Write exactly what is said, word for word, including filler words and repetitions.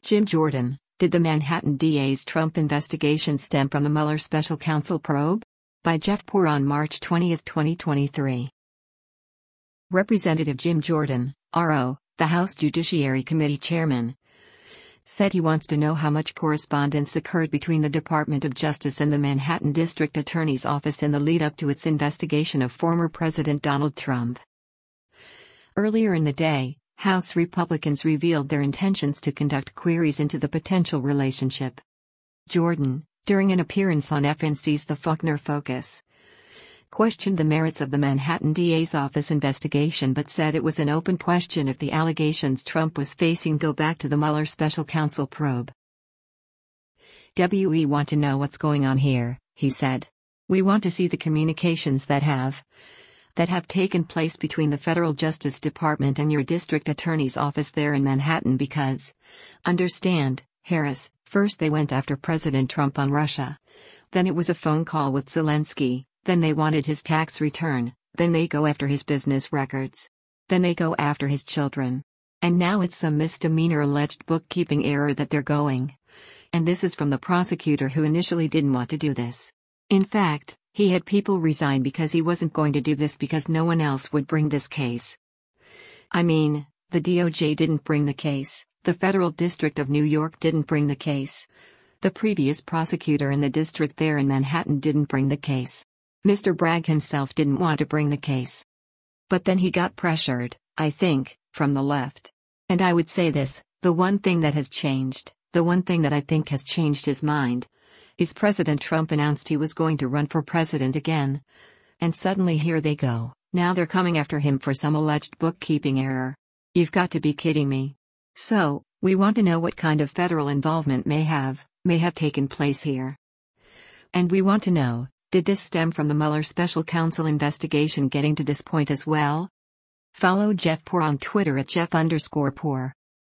Jim Jordan, did the Manhattan D A's Trump investigation stem from the Mueller special counsel probe? By Jeff Poor on March twentieth, twenty twenty-three. Representative Jim Jordan, R O, the House Judiciary Committee chairman, said he wants to know how much correspondence occurred between the Department of Justice and the Manhattan District Attorney's Office in the lead-up to its investigation of former President Donald Trump. Earlier in the day, House Republicans revealed their intentions to conduct queries into the potential relationship. Jordan, during an appearance on F N C's The Faulkner Focus, questioned the merits of the Manhattan D A's office investigation but said it was an open question if the allegations Trump was facing go back to the Mueller special counsel probe. "We want to know what's going on here," he said. "We want to see the communications that have that have taken place between the Federal Justice Department and your district attorney's office there in Manhattan because, understand, Harris, first they went after President Trump on Russia. Then it was a phone call with Zelensky, then they wanted his tax return, then they go after his business records. Then they go after his children. And now it's some misdemeanor alleged bookkeeping error that they're going. And this is from the prosecutor who initially didn't want to do this. In fact, he had people resign because he wasn't going to do this because no one else would bring this case. I mean, the D O J didn't bring the case, the Federal District of New York didn't bring the case. The previous prosecutor in the district there in Manhattan didn't bring the case. Mister Bragg himself didn't want to bring the case. But then he got pressured, I think, from the left. And I would say this, the one thing that has changed, the one thing that I think has changed his mind, is President Trump announced he was going to run for president again. And suddenly here they go, now they're coming after him for some alleged bookkeeping error. You've got to be kidding me. So, we want to know what kind of federal involvement may have, may have taken place here. And we want to know, did this stem from the Mueller special counsel investigation getting to this point as well? Follow Jeff Poor on Twitter at Jeff underscore Poor.